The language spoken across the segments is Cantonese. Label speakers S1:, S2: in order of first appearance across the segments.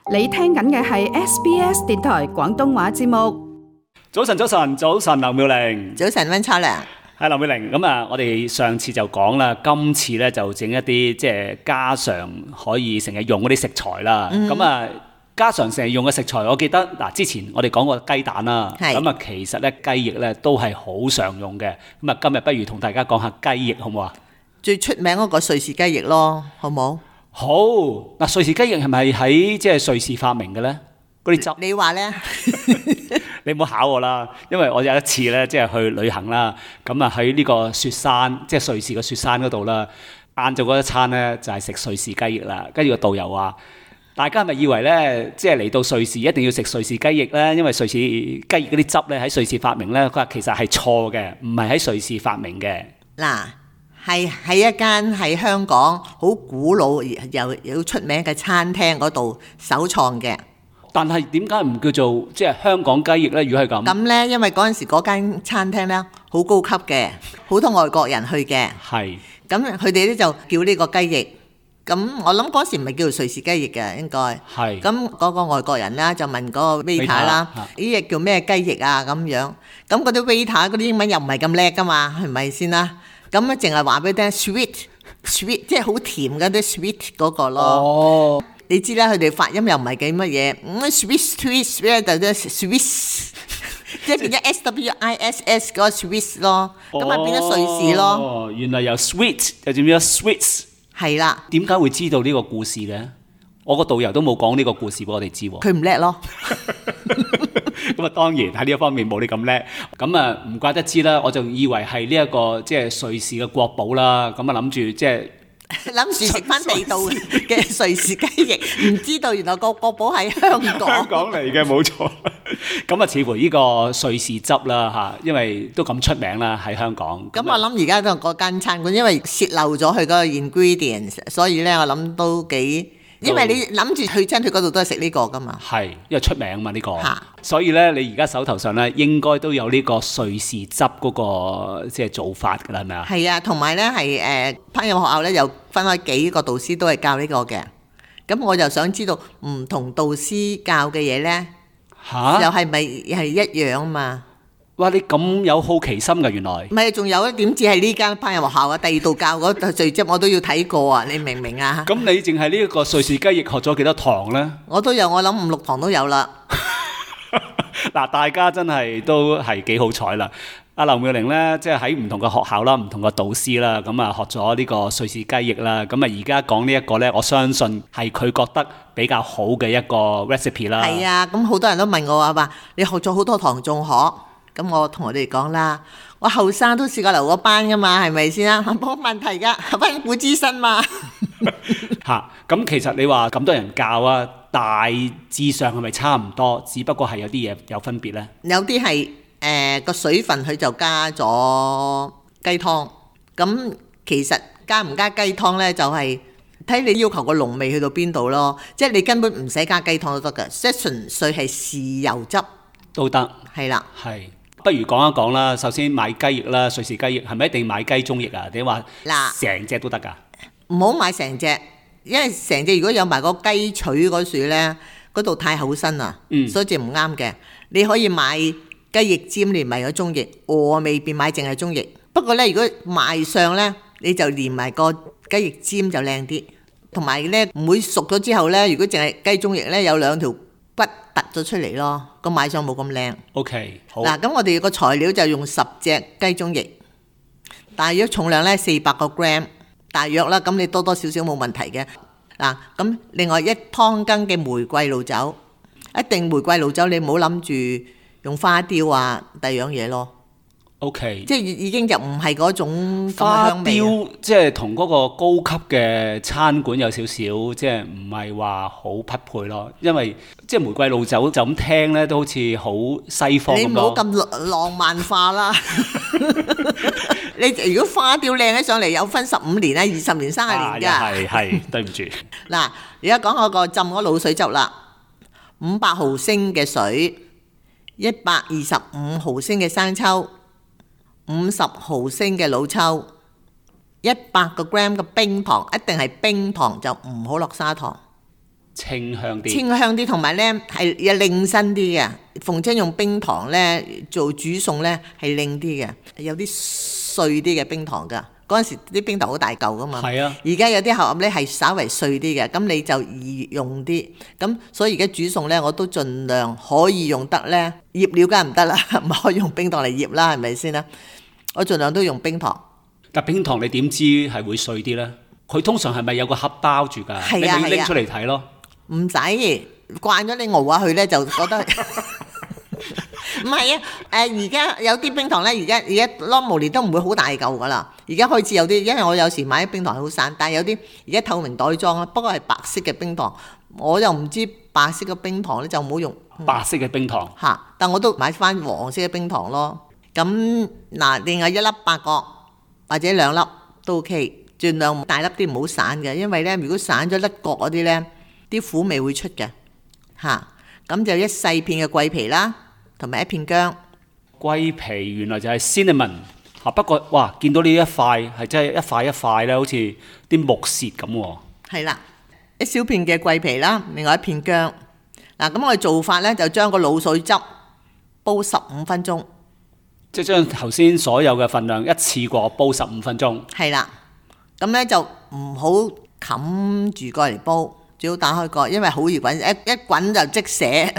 S1: 你聽緊嘅係 SBS 電台廣東話節目。
S2: 早晨，劉妙玲。
S3: 早晨，溫秋良。
S2: 係劉妙玲。咁啊，我哋上次就講啦，今次咧就整一啲即係家常可以成日用嗰啲食材啦。咁啊，家常成日用嘅食材，我記得嗱，之前我哋講過雞蛋啦。咁啊，其實咧雞翼咧都係好常用嘅。咁啊，今日不如同大家講下雞翼好唔好啊？最出名嗰個瑞士雞翼咯，好唔好？好嗱，瑞士雞翼係咪喺即係瑞士發明嘅咧？嗰啲汁，
S3: 你話咧？
S2: 你唔好考我啦，因為我有一次咧，即係去旅行啦，咁啊喺呢個雪山，即係瑞士嘅雪山嗰度啦，晏晝嗰一餐咧就係食瑞士雞翼啦。跟住個導遊話：大家係咪以為咧，即係嚟到瑞士一定要食瑞士雞翼咧？因為瑞士雞翼嗰啲汁咧喺瑞士發明咧，佢話其實係錯嘅，唔係喺瑞士發明嘅。
S3: 嗱。係喺一間喺香港好古老又有出名嘅餐廳嗰度首創嘅。
S2: 但係點解唔叫做即係香港雞翼呢？如果係咁，
S3: 咁呢，因為嗰陣時嗰間餐廳呢好高級嘅，好多外國人去嘅。
S2: 係。咁
S3: 佢哋呢就叫呢個雞翼。咁我諗嗰時唔係叫做瑞士雞翼嘅，應該。係。咁嗰個外國人啦就問嗰個 waiter 啦，呢隻叫咩雞翼啊？咁樣。咁嗰啲 waiter 嗰啲英文又唔係咁叻噶嘛，係咪先啦？咁咧，淨係話俾你聽 sweet， 即係好甜嗰啲 sweet 嗰個咯。哦，你知啦，佢哋發音又唔係幾乜嘢，swiss 咧就係 swiss， 即係變咗 SWISS 嗰個 swiss 咯。咁啊變咗瑞士咯。
S2: 哦，原來由 sweet 又變咗 swiss。係啦。點解會知道呢個故事嘅？我個導遊都冇講呢個故事俾我哋知喎。
S3: 佢唔叻咯。
S2: 咁啊，當然喺呢一方面冇你咁叻。咁啊，唔怪得知啦，我就以為係呢一個即係瑞士嘅國寶啦。咁啊，諗住即係諗住食翻地道嘅瑞士雞翼，唔知道原來個國寶喺香港。香港嚟嘅，冇錯。咁啊，似乎呢個瑞士汁啦嚇，因為都咁出名啦喺香港。咁我諗而家都嗰間餐館，因為泄漏咗佢嗰個 ingredients， 所以咧我諗都幾。因為你諗住去親佢嗰度都係食呢個噶嘛，係因為出名嘛呢個，所以咧你而家手頭上咧應該都有呢個瑞士汁嗰個即係做法㗎啦，係咪啊？係啊，同埋咧係烹飪學校咧又分開幾個導師都係教呢個嘅，咁我就想知道唔同導師教嘅嘢咧，又係咪係一樣啊嘛？哇！你咁有好奇心㗎，原來唔係，仲有點知係呢間烹飪學校啊？第二度教嗰個瑞汁我都要睇過啊！你明唔明啊？咁你淨係呢一個瑞士雞翼學咗幾多堂咧？我都有，我諗5、6堂都有啦。嗱，大家真係都係幾好彩啦！阿劉妙玲咧，即係喺唔同嘅學校啦、唔同嘅導師啦，咁啊學咗呢個瑞士雞翼啦，咁啊而家講呢一個咧，我相信係佢覺得比較好嘅一個 recipe 啦。係啊，咁好多人都問我話你學咗好多堂仲學？咁我同佢哋講啦，我後生都試過留過班噶嘛，係咪先啊？冇問題噶，溫故知新嘛。嚇，咁其實你話咁多人教啊，大致上係咪差唔多？只不過係有啲嘢有分別咧。有啲係個水分佢就加咗雞湯，咁其實加唔加雞湯咧，就係睇你要求個濃味去到邊度咯。即係你根本唔使加雞湯都得㗎，即係純粹係豉油汁都得。係啦，係。不如講一講啦。首先買雞翼啦，瑞士雞翼係咪一定買雞中翼啊？定話成隻都得㗎？唔好買成隻，因為成隻如果有埋個雞腿嗰處咧，嗰度太厚身啦，所以就唔啱嘅。你可以買雞翼尖連埋個中翼，我未必買淨係中翼。不過咧，如果賣相咧，你就連埋個雞翼尖就靚啲，同埋咧唔會熟咗之後咧，如果淨係雞中翼咧，有兩條骨突咗出嚟咯，個賣相冇咁靚。OK， 好。嗱，咁我哋個材料就用10隻雞中翼，大約重量咧400個 gram， 大約啦。咁你多多少少冇問題嘅。嗱，咁另外1湯羹嘅玫瑰露酒，一定玫瑰露酒，你唔好諗住用花雕啊第二樣嘢咯。OK， 即係已經就唔係嗰種花雕，即係同嗰個高級嘅餐館有少少，即係唔係話好匹配咯。因為即係玫瑰露酒就咁聽咧，都好似好西方咁咯。你唔好咁浪漫化啦。你如果花雕靚起上嚟，有分15年啊、20年、30年㗎。係，對唔住。嗱，而家講嗰個浸嗰滷水汁啦，500毫升嘅水，125毫升嘅生抽。50毫升嘅老抽，100個 gram 嘅冰糖，一定係冰糖，就唔好落砂糖。 清香啲，
S3: 清香啲，同埋咧係又靚身啲嘅。逢親用冰糖咧做煮餸咧係靚啲嘅，有啲碎啲嘅冰糖㗎。嗰陣時啲冰糖好大嚿㗎嘛，
S2: 係啊。
S3: 而家有啲盒咧係稍為碎啲嘅，咁你就易用啲。咁所以而家煮餸咧，我都盡量可以用得咧，醃料梗係唔得啦，唔可以用冰糖嚟醃啦，係咪先啦？我盡量都用冰糖。
S2: 但冰糖你點知係會碎啲咧？佢通常係咪有個盒包住㗎？
S3: 係啊，
S2: 你拎出嚟睇咯。
S3: 唔使慣咗你熬下去咧，就覺得唔係啊！而家有啲冰糖咧，而家 normally 都唔會好大嚿噶啦。而家開始有啲，因為我有時買啲冰糖好散，但係有啲而家透明袋裝啦，不過係白色嘅冰糖，我又唔知白色嘅冰糖咧就唔好用。
S2: 白色嘅冰糖
S3: 嚇，但我都買翻黃色嘅冰糖咯。咁嗱，另外一粒八角或者兩粒都 OK， 盡量大粒啲唔好散嘅，因為咧如果散咗甩角嗰啲咧，啲苦味會出嘅嚇。咁就一細片嘅桂皮啦，同埋一片薑。
S2: 桂皮原來就係 cinnamon 嚇，不過哇，見到呢一塊係真係一塊一塊咧，好似啲木屑咁喎。係
S3: 啦，一小片嘅桂皮啦，另外一片薑。嗱，咁我哋做法咧就將個滷水汁煲15分鐘，
S2: 即係將頭先所有嘅份量一次過煲15分鐘。
S3: 係啦，咁咧就唔好冚住蓋嚟煲。最好打開蓋，因為好易滾，一滾就即瀉。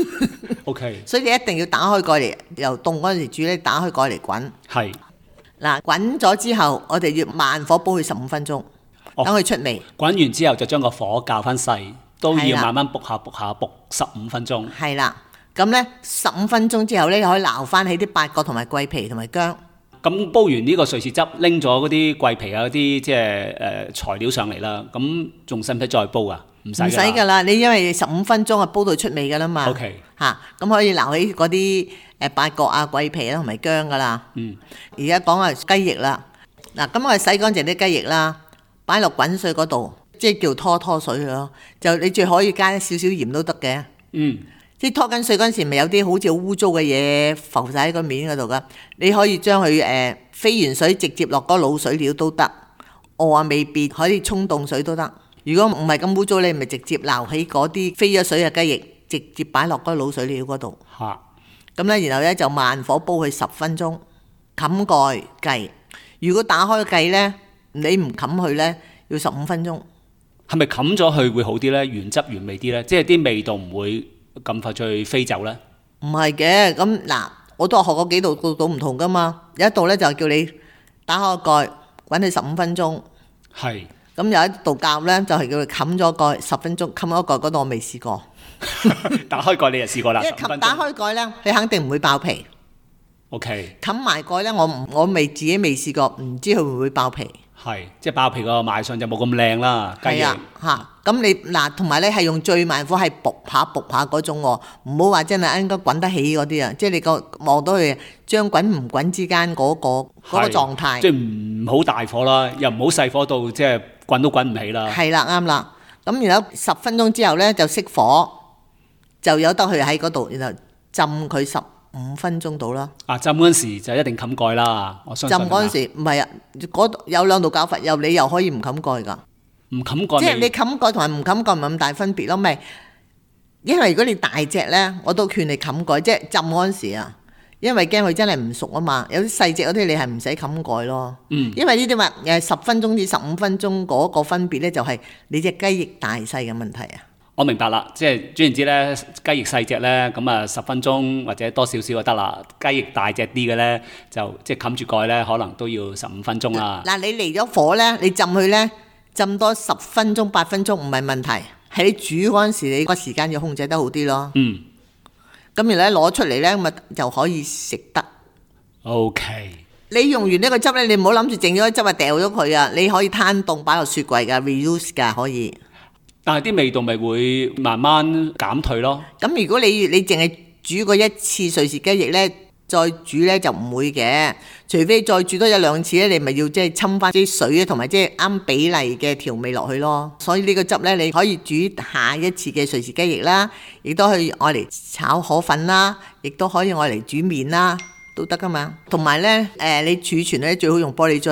S2: OK。所
S3: 以你一定要打開蓋嚟，由凍嗰陣時煮咧，打開蓋嚟滾。
S2: 係。
S3: 嗱，滾咗之後，我哋要慢火煲佢15分鐘，等佢出味。
S2: 滾完之後就將個火較翻細，都要慢慢焗下焗15分鐘。
S3: 係啦，咁咧15分鐘之後咧，可以撈翻起啲八角同埋桂皮同埋薑。
S2: 咁煲完呢個瑞士汁，拎咗嗰啲桂皮啊嗰啲即係材料上嚟啦，咁仲使唔使再煲啊？唔使㗎啦，
S3: 你因為15分鐘啊煲到出味㗎啦嘛。
S2: OK。
S3: 嚇，咁可以撈起嗰啲八角啊、桂皮啦同埋薑㗎啦。而家講下雞翼啦。嗱，咁我哋洗乾淨啲雞翼啦，擺落滾水嗰度，即係叫拖水咯。就你最可以加少少鹽都得嘅。即係拖緊水嗰陣時，咪有啲好似好污糟嘅嘢浮晒喺個面嗰度㗎。你可以將佢飛完水直接落嗰滷水料都得，未必可以沖凍水都得。如果唔係咁污糟，你咪直接撈起嗰啲飛咗水嘅雞翼，直接擺落嗰滷水料嗰度。咁咧，然後咧就慢火煲佢10分鐘，冚蓋計。如果打開計咧，你唔冚佢咧，要15分鐘。係咪冚咗佢會好啲咧？原汁原味啲咧，即係啲味道唔會咁快脆飛走咧？唔係嘅，咁嗱，我都係學過幾道唔同噶嘛。有一道咧就叫你打開個蓋，滾佢15分鐘。係。咁有一道教咧，就係叫佢冚咗蓋10分鐘，冚咗蓋嗰度我未試過。打開蓋你就試過啦。因為打開蓋咧，你肯定唔會爆皮。OK。冚埋蓋咧，我自己未試過，唔知佢會唔會爆皮。係，即係爆皮個賣相就冇咁靚啦。雞翼。係啊，嚇！咁你嗱，同埋咧係用最慢火係卜下嗰種喎，唔好話真係應該滾得起嗰啲啊！即係你個望到佢將滾唔滾之間嗰個狀態。即係唔好大火啦，又唔好細火到即係滾都滾唔起啦。係啦，啱啦。咁然後10分鐘之後咧就熄火，就由得佢喺嗰度，然後浸佢15分鐘到啦。浸嗰陣時就一定冚蓋啦，我相信。浸嗰陣時唔係啊，有兩道教法，你又可以唔冚蓋㗎。唔冚蓋。即係你冚蓋同埋唔冚蓋唔係咁大分別咯，咪因為如果你大隻咧，我都勸你冚蓋，即係浸嗰陣時啊，因為驚佢真係唔熟啊嘛。有啲細隻嗰啲你係唔使冚蓋咯。因為呢啲話10分鐘至15分鐘嗰個分別咧，就係你隻雞翼大細嘅問題啊。我明白啦，即係總言之咧，雞翼細隻咧，咁啊10分鐘或者多少少就得啦。雞翼大隻啲嘅咧，就即係冚住蓋咧，可能都要15分鐘啦。嗱，你嚟咗火咧，你浸佢咧，浸多10分鐘、8分鐘唔係問題，係你煮嗰陣時，你個時間要控制得好啲咯。咁然後攞出嚟咧，咁啊就可以食得。OK。你用完呢個汁咧，你唔好諗住剩咗啲汁啊掉咗佢啊，你可以攤凍擺落雪櫃㗎 ，reuse 㗎可以。但係啲味道咪會慢慢減退咯。咁如果你淨係煮過一次瑞士雞翼咧，再煮咧就唔會嘅。除非再煮多1-2次咧，你咪要即係侵翻啲水啊，同埋即係啱比例嘅調味落去咯。所以呢個汁咧，你可以煮下一次嘅瑞士雞翼啦，亦都可以愛嚟炒河粉啦，亦都可以愛嚟煮麵啦，都得噶嘛。同埋咧，你儲存咧最好用玻璃樽。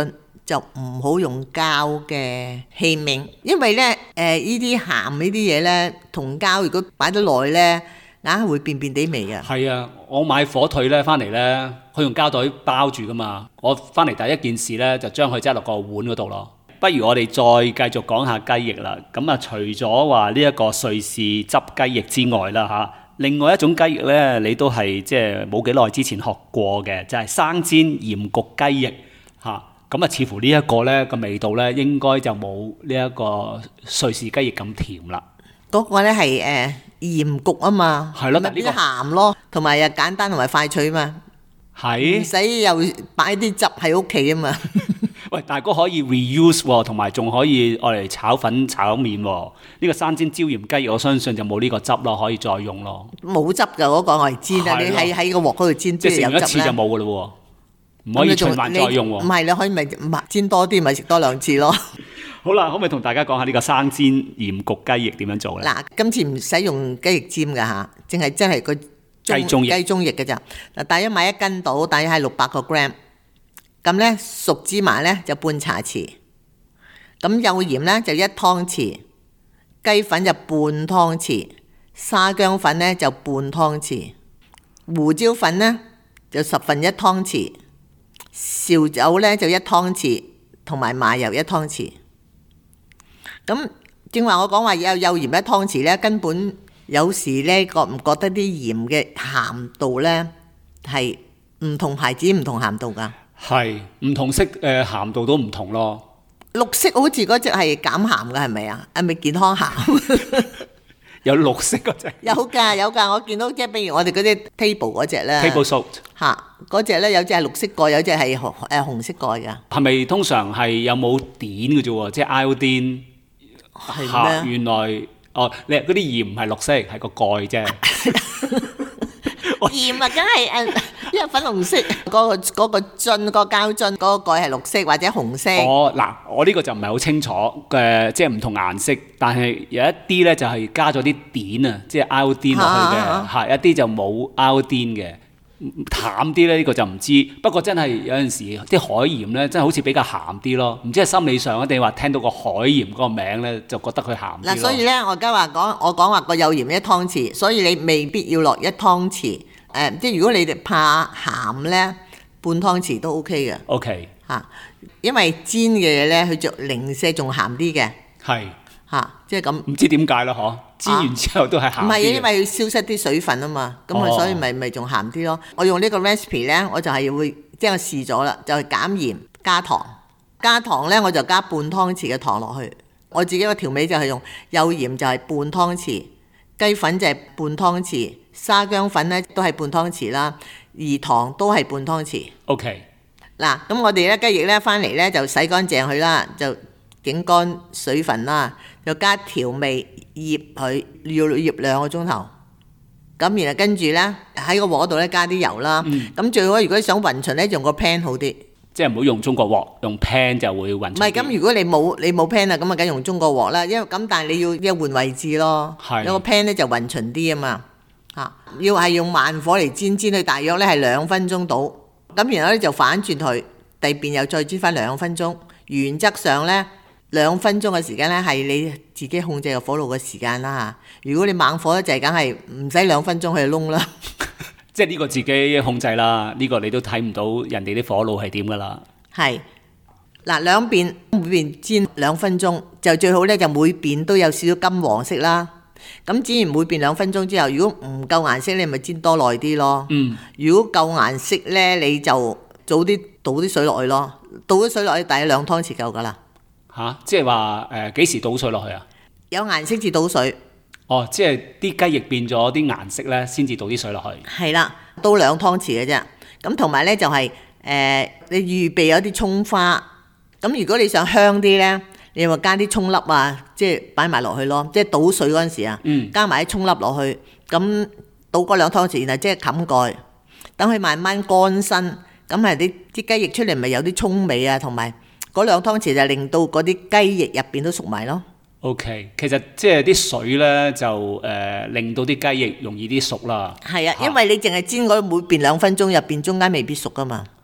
S3: 就唔好用膠嘅器皿，因為咧呢啲鹹呢啲嘢咧同膠如果擺得耐咧，硬係會變變地味嘅。
S2: 係啊，我買火腿咧翻嚟咧，佢用膠袋包住噶嘛，我翻嚟第一件事咧就將佢擠落個碗嗰度咯。不如我哋再繼續講下雞翼啦。咁啊，除咗話呢一個瑞士汁雞翼之外啦嚇，另外一種雞翼咧，你都係即係冇幾耐之前學過嘅，就係生煎鹽焗雞翼嚇。咁啊，似乎呢一個咧個味道咧，應該就冇呢一個瑞士雞翼咁甜啦。
S3: 嗰個咧係鹽焗啊嘛，
S2: 係咯，
S3: 咪變鹹咯，同埋又簡單同埋快脆啊嘛，唔使又擺啲汁喺屋企啊嘛。
S2: 喂，大哥可以 reuse 喎，同埋仲可以愛嚟炒粉炒麵喎。呢個生煎椒鹽雞翼，我相信就冇呢個汁咯，可以再用咯。
S3: 冇汁㗎嗰個，我嚟煎啊！你喺個鑊嗰度煎，
S2: 即係食完一次就冇㗎咯喎，唔可以循環再用喎。
S3: 唔係，你可以咪煎多啲，咪食多2次咯。
S2: 好啦，可唔可以同大家講下呢個生煎鹽焗雞翼點樣做咧？
S3: 嗱，今次唔使用雞翼尖㗎嚇，淨係真係個雞中翼㗎咋。嗱，大約買1斤到，大約係600個 gram。咁咧熟芝麻咧就半茶匙，咁幼鹽咧就1湯匙，雞粉就半湯匙，沙薑粉咧就半湯匙，胡椒粉咧就1/10湯匙，紹酒咧就1湯匙，同埋麻油1湯匙。咁正話我講話有幼鹽1湯匙咧，根本有時咧覺唔覺得啲鹽嘅鹹度咧係唔同牌子唔同鹹度㗎？
S2: 係唔同色鹹度都唔同咯。
S3: 綠色好似嗰隻係減鹹㗎係咪啊？係咪健康鹹？
S2: 有綠色嗰隻？有
S3: 㗎，我見到即係譬如我哋嗰啲 table 嗰隻咧
S2: ，table salt
S3: 嚇嗰隻咧有隻係綠色蓋，有隻係紅色蓋㗎。
S2: 係咪通常係有冇碘嘅啫喎？即係 iodine 係咩？原來你嗰啲鹽唔係綠色，係個蓋啫。
S3: 鹽啊，梗係因為粉紅色嗰個樽個膠樽嗰個蓋係綠色或者紅色。
S2: 嗱，我呢個就唔係好清楚嘅，即係唔同顏色，但係有一啲咧就係加咗啲碘啊，即係 iodine 落去嘅，係一啲就冇 iodine 嘅，淡啲咧呢個就唔知。不過真係有陣時啲海鹽咧，真係好似比較鹹啲咯，唔知係心理上啊定話聽到個海鹽嗰個名咧，就覺得佢鹹啲咯。
S3: 嗱，所以咧我而家我講話個幼鹽1湯匙，所以你未必要落1湯匙。即係如果你哋怕鹹咧，半湯匙都 OK 嘅。
S2: OK
S3: 嚇，因為煎嘅嘢咧，佢就零舍仲鹹啲嘅。
S2: 係
S3: 嚇，即係咁。
S2: 唔知點解咯？嗬，煎完之後都係鹹啲。
S3: 唔係，因為要消失啲水分啊嘛，咁啊，所以咪仲鹹啲咯。我用呢個 recipe 咧，我就係會即係我試咗啦，就係減鹽加糖。加糖咧，我就加半湯匙嘅糖落去。我自己個調味就係用幼鹽就係半湯匙，雞粉就係半湯匙。沙薑粉咧都係半湯匙啦，而糖都係半湯匙。
S2: OK。嗱，
S3: 咁我哋咧雞翼咧翻嚟咧就洗乾淨佢啦，就整乾水分啦，就加調味醃佢，要醃2個鐘頭。咁然後跟住咧喺個鑊度咧加啲油啦。咁最好如果想勻勻咧，用個 pan 好啲。即
S2: 係唔好用中國鑊，用 pan 就會勻勻。
S3: 唔係，咁如果你冇 pan 啊，咁啊梗用中國鑊啦。因為咁但係你要換位置咯。係。有個 pan 咧就勻勻啲啊嘛。要係用慢火嚟煎佢大約咧係2分鐘到，咁然後咧就反轉佢，第二邊又再煎翻2分鐘。原則上咧2分鐘嘅時間咧係你自己控制個火爐嘅時間啦嚇。如果你猛火咧就係梗係唔使2分鐘去燶啦。
S2: 即係呢個自己控制啦，呢個你都睇唔到人哋啲火爐係點噶啦。係
S3: 嗱，兩邊每邊煎2分鐘，就最好咧就每邊都有少少金黃色啦。咁煎完每邊2分鐘之後，如果唔夠顏色，你咪煎多耐啲咯。如果夠顏色咧，你就早啲倒啲水落去咯。倒啲水落去，大約2湯匙夠噶啦。
S2: 即係話幾時倒水落去啊？
S3: 有顏色至倒水。
S2: 即係啲雞翼變咗啲顏色咧，先至倒啲水落去。
S3: 係啦，倒2湯匙嘅啫。咁同埋咧就係你預備有啲葱花。咁如果你想香啲咧，你咪加啲葱粒啊，即係擺埋落去咯。即係倒水嗰陣時啊，加埋啲葱粒落去，咁倒嗰2湯匙，然後即係冚蓋，等佢慢慢乾身。咁係啲雞翼出嚟咪有啲葱味啊，同埋嗰2湯匙就令到嗰啲雞翼入邊都熟埋咯。
S2: OK， 其實即係啲水咧就令到啲雞翼容易啲熟啦。
S3: 係啊，因為你淨係煎嗰每邊2分鐘，入邊中間未必熟噶嘛。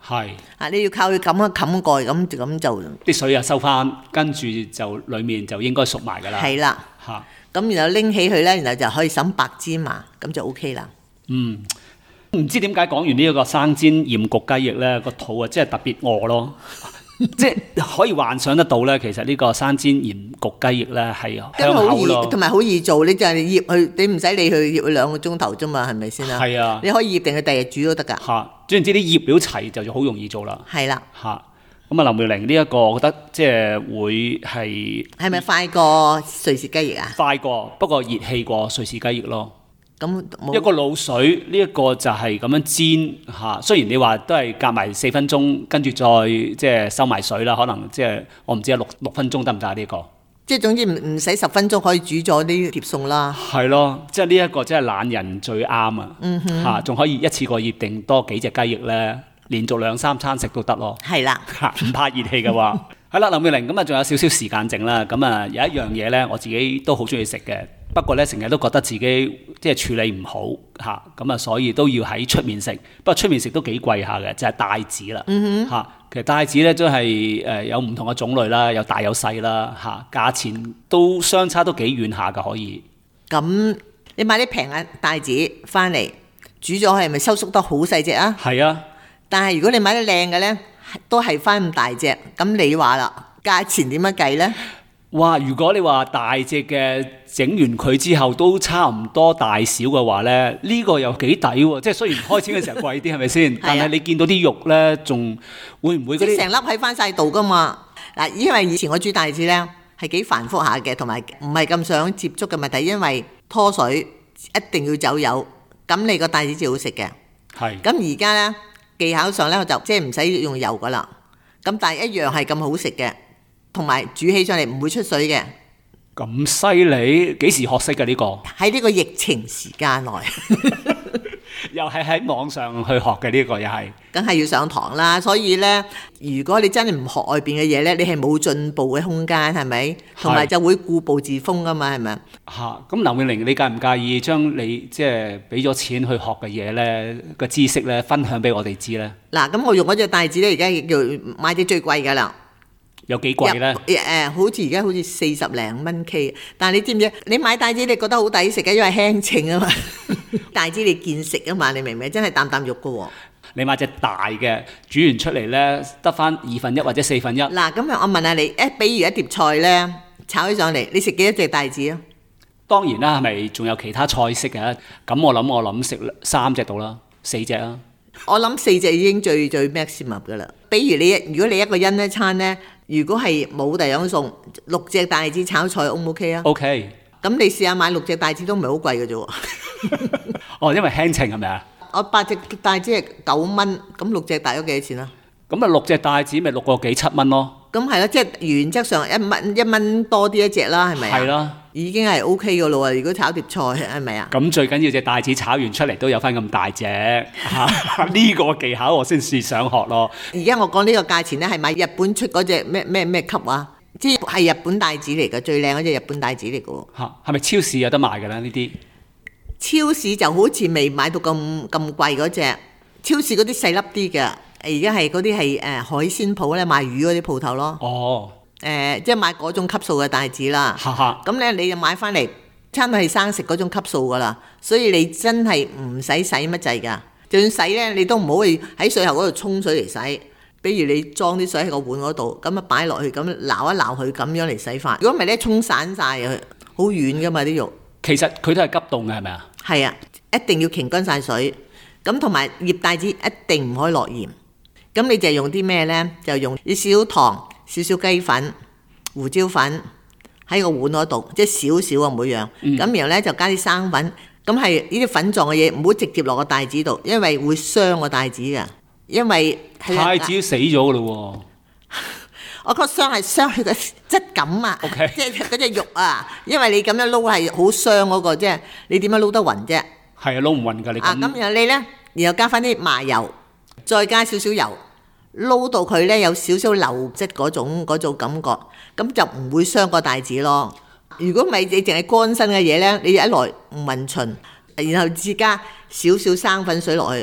S2: 係
S3: 你要靠佢冚一冚蓋，咁就
S2: 啲水啊收翻，跟住就裡面就應該熟埋㗎啦。
S3: 係啦，咁然後拎起佢咧，然後就可以揼白芝麻，咁就 OK 啦。
S2: 唔知點解講完呢一個生煎鹽焗雞翼咧，個肚啊真係特別餓咯。即係可以幻想得到咧，其實呢個生煎鹽焗雞翼咧係香口咯，
S3: 同埋好易做，你就係醃佢，你唔使理佢醃佢2個鐘頭啫嘛，係咪先啊？
S2: 係啊，
S3: 你可以醃定佢第日煮都得㗎。
S2: 總之啲醃料齊就好容易做啦。
S3: 係啦。
S2: 咁啊，林妙玲呢一個，我覺得即係會係
S3: 咪快過瑞士雞翼啊？
S2: 快過，不過熱氣過瑞士雞翼咯。
S3: 咁
S2: 一個滷水呢一個就係咁樣煎嚇，雖然你話都係隔埋4分鐘，跟住再即係收埋水啦，可能即係我唔知啊6分鐘得唔得呢個？
S3: 即係總之唔使10分鐘可以煮咗啲碟餸啦。係
S2: 咯，即係呢一個真係懶人最啱啊！仲可以一次過醃定多幾隻雞翼咧，連續2-3餐食都得咯。
S3: 係啦，
S2: 唔怕熱氣嘅話。係啦，林妙玲咁啊，仲有少少時間剩啦。咁啊，有一樣嘢咧，我自己都好中意食嘅。不過咧，成日都覺得自己即係處理唔好嚇，咁啊，所以都要喺出面食。不過出面食都幾貴下嘅，就係帶子啦嚇。其實帶子咧都係有唔同嘅種類啦，有大有細啦嚇，價錢都相差都幾遠下㗎，可以。
S3: 咁你買啲平嘅帶子翻嚟煮咗，係咪收縮得好細隻啊？
S2: 係啊。但
S3: 係如果你買得靚嘅咧，都係翻咁大隻，咁你話啦，價錢點樣計咧？
S2: 哇！如果你話大隻嘅整完佢之後都差唔多大小嘅話咧，呢個又幾抵喎！即係雖然開始嘅時候貴啲，係咪先？但係你見到啲肉咧，仲會唔會嗰啲？
S3: 成粒喺翻晒度噶嘛？嗱，因為以前我煮帶子咧係幾繁複下嘅，同埋唔係咁想接觸嘅問題，因為拖水一定要走油，咁你個帶子至好食嘅。係。咁而家咧技巧上咧，我就即係唔使用油噶啦，咁但係一樣係咁好食嘅。同埋煮起上嚟唔會出水嘅。
S2: 咁犀利？幾時學識嘅呢個？
S3: 喺呢個疫情時間內，
S2: 又係喺網上去學嘅呢個，又係。梗
S3: 係要上堂啦，所以咧，如果你真係唔學外邊嘅嘢咧，你係冇進步嘅空間，係咪？同埋就會固步自封噶嘛，係咪？
S2: 咁林妙玲，你介唔介意將你即係俾咗錢去學嘅嘢咧，個知識咧，分享俾我哋知咧？
S3: 嗱，咁我用嗰隻帶子咧，而家叫買隻最貴噶啦。
S2: 有幾貴咧？
S3: 好似而家好似40零蚊 K， 但係你知唔知？你買帶子你覺得好抵食嘅，因為輕稱啊嘛。帶子你見食啊嘛，你明唔明？真係啖啖肉噶喎。你
S2: 買隻大嘅，煮完出嚟咧，得翻1/2或者1/4。
S3: 嗱，咁我問下你，比如一碟菜咧，炒起上嚟，你食幾多隻帶子啊？
S2: 當然啦，係咪仲有其他菜式嘅？咁我諗食3隻到啦，4隻啊。
S3: 我諗4隻已經最 maximum 噶啦。比如如果你一個人一餐咧，如果係冇第二樣餸，6隻帶子炒菜 O 唔 OK 啊
S2: ？OK。咁
S3: 你試下買6隻帶子都唔係好貴嘅啫喎。
S2: 哦，因為輕稱係咪啊？
S3: 我8隻帶子係9蚊，咁6隻大咗幾多錢啊？
S2: 咁啊6隻帶子咪6個幾7蚊咯。咁
S3: 係啦，即係原則上1蚊多啲一隻啦，係咪啊？係啦。已經係 OK 嘅咯喎，如果炒碟菜係咪啊？咁
S2: 最緊要隻帶子炒完出嚟都有翻咁大隻，呢個技巧我先試想學咯。
S3: 而家我講呢個價錢咧，係買日本出嗰隻咩級啊？即係日本帶子嚟嘅，最靚嗰隻日本帶子嚟嘅喎。
S2: 係咪超市有得賣嘅咧？呢啲
S3: 超市就好似未買到咁貴嗰隻，超市嗰啲細粒啲嘅，而家係嗰啲係海鮮鋪咧，賣魚嗰啲鋪頭咯。哦。即係買嗰種級數嘅帶子啦。咁咧你就買翻嚟，差唔多係生食嗰種級數噶啦。所以你真係唔使洗乜滯噶。就算洗咧，你都唔好去喺水喉嗰度沖水嚟洗。比如你裝啲水喺個碗嗰度，咁啊擺落去，咁撈一撈佢，咁樣嚟洗法。如果唔係咧，沖散晒佢，好軟噶嘛啲肉。其實佢都係急凍嘅，係咪啊？係啊，一定要擎乾晒水。咁同埋醃帶子一定唔可以落鹽。咁你就用啲咩咧？就用少少糖。少少雞粉、胡椒粉喺個碗嗰度，即係少少啊每樣。咁然後咧就加啲生粉，咁係呢啲粉狀嘅嘢唔好直接落個帶子度，因為會傷個帶子㗎。因為帶子死咗㗎咯喎！我覺得傷係傷佢嘅質感啊，即係嗰隻肉啊。因為你咁樣撈係好傷嗰個，即係你點樣撈得勻啫？係啊，撈唔勻㗎你。咁然後你咧，然後加翻啲麻油，再加少少油。撈到佢咧有少少流質嗰種感覺，咁就唔會傷個帶子咯。如果唔係你淨係乾身嘅嘢咧，你一來唔勻循，然後至加少少生粉水落去，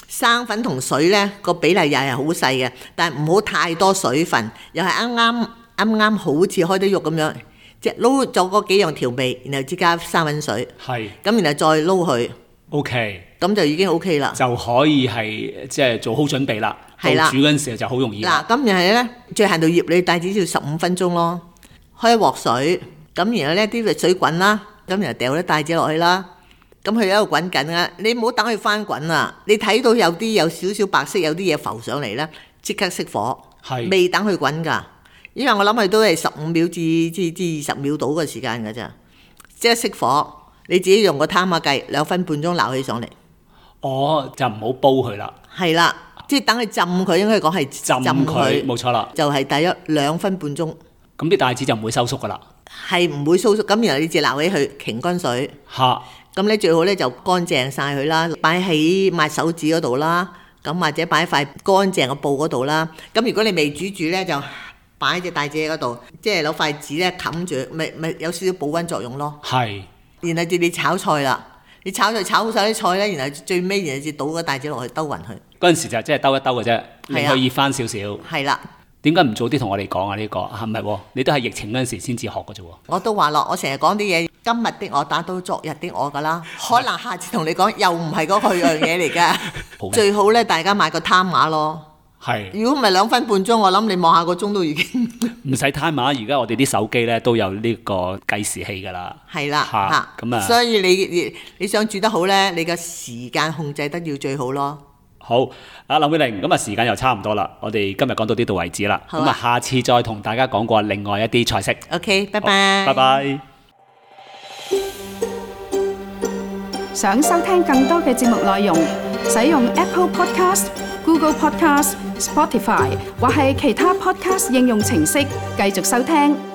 S3: 生粉同水呢個比例又係好細嘅，但係唔好太多水分，又係啱啱好似開啲肉咁樣，即係撈咗嗰幾樣調味，然後再加生粉水，咁然後再撈佢。
S2: OK，
S3: 咁就已經 OK 啦，
S2: 就可以係即係做好準備啦。到煮嗰陣時就好容易啦。
S3: 嗱，咁然後咧，最限度醃你帶子要15分鐘咯。開一鑊水，咁然後咧啲水滾啦，咁然後掉啲帶子落去啦。咁佢喺度滾緊啊！你唔好等佢翻滾啊！你睇到有少少白色，有啲嘢浮上嚟咧，即刻熄火，未等佢滾㗎。因為我諗佢都係15秒至20秒到嘅時間㗎咋，即刻熄火。你自己用個攤碼計，2分半鐘撈起上嚟。
S2: 哦，就唔好煲佢啦。係
S3: 啦，即係等佢浸佢，應該講係浸佢，
S2: 冇錯啦。
S3: 就係大約2分半鐘。
S2: 咁啲帶子就唔會收縮噶啦。係
S3: 唔會收縮，咁然後你至撈起佢，擎乾水。咁你最好咧就乾淨晒佢啦，擺喺抹手指嗰度啦，咁或者擺喺塊乾淨嘅布嗰度啦。咁如果你未煮咧，就擺隻帶子喺嗰度，即係攞塊紙咧冚住，咪有少少保溫作用咯。然後你炒菜啦，你炒好晒啲菜咧，然後最尾然後至倒個帶子落去兜勻佢。
S2: 嗰陣時就即係兜一兜嘅啫，令佢熱翻少少。係啦。點解唔早啲同我哋講啊？呢個係咪？你都係疫情嗰陣時先至學嘅啫。
S3: 我都話咯，我成日講啲嘢，今日的我打到昨日的我噶啦，可能下次同你講又唔係嗰個樣嘢嚟噶。最好咧，大家買個攤碼咯。如果唔係2分半鐘，我諗你望下個鐘都已經唔使攤碼。而家我哋啲手機咧都有呢個計時器噶啦。係啦，咁啊，所以你想煮得好咧，你個時間控制得要最好咯。
S2: 好，阿林慧玲，咁啊時間又差唔多啦，我哋今日講到呢度為止啦。咁啊，下次再同大家講過另外一啲菜式。
S3: OK， 拜拜。
S2: 拜拜。
S1: 想收聽更多嘅節目內容，使用 Apple Podcast、Google Podcast、Spotify 或係其他 Podcast 應用程式繼續收聽。